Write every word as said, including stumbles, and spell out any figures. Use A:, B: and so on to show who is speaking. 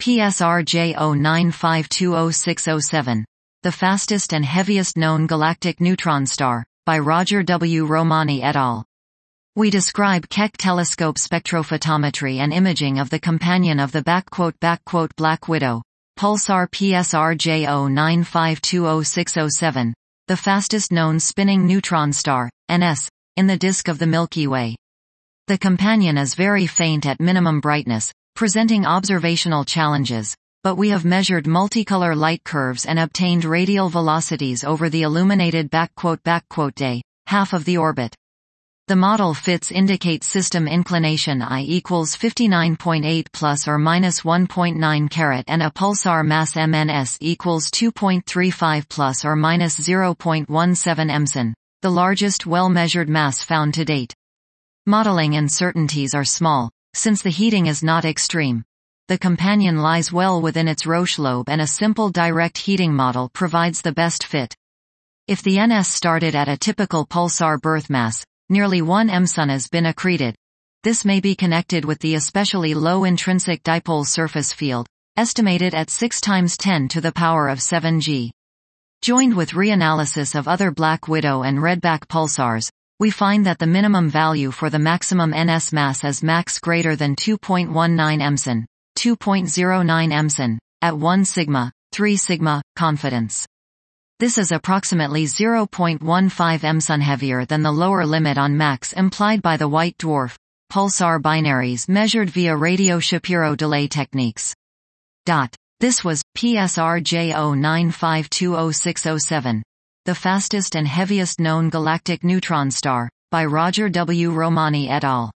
A: P S R J zero nine five two zero six zero seven, the fastest and heaviest known galactic neutron star, by Roger W. Romani et al. We describe Keck telescope spectrophotometry and imaging of the companion of the backquote backquote Black Widow, pulsar P S R J zero nine five two zero six zero seven, the fastest known spinning neutron star, N S, in the disk of the Milky Way. The companion is very faint at minimum brightness, presenting observational challenges, but we have measured multicolor light curves and obtained radial velocities over the illuminated backquote backquote day, half of the orbit. The model fits indicate system inclination I equals fifty-nine point eight plus or minus one point nine carat and a pulsar mass M N S equals two point three five plus or minus zero point one seven emson, the largest well-measured mass found to date. Modeling uncertainties are small, since the heating is not extreme. The companion lies well within its Roche lobe and a simple direct heating model provides the best fit. If the N S started at a typical pulsar birth mass, nearly one emson has been accreted. This may be connected with the especially low intrinsic dipole surface field, estimated at six times ten to the power of seven G. Joined with reanalysis of other Black Widow and Redback pulsars, we find that the minimum value for the maximum N S mass is max greater than two point one nine emson, two point zero nine emson, at one sigma, three sigma, confidence. This is approximately zero point one five emson heavier than the lower limit on max implied by the white dwarf pulsar binaries measured via radio-Shapiro delay techniques. Dot. This was P S R J zero nine five two zero six zero seven, the fastest and heaviest known galactic neutron star, by Roger W. Romani et al.